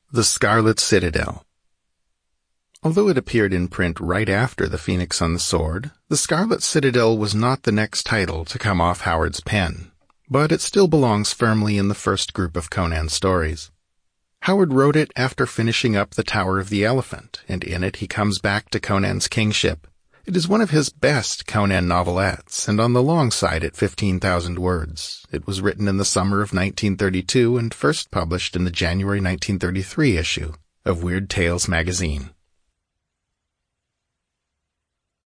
The Scarlet Citadel. Although it appeared in print right after The Phoenix on the Sword, The Scarlet Citadel was not the next title to come off Howard's pen, but it still belongs firmly in the first group of Conan stories. Howard wrote it after finishing up The Tower of the Elephant, and in it he comes back to Conan's kingship. It is one of his best Conan novelettes, and on the long side at 15,000 words. It was written in the summer of 1932 and first published in the January 1933 issue of Weird Tales magazine.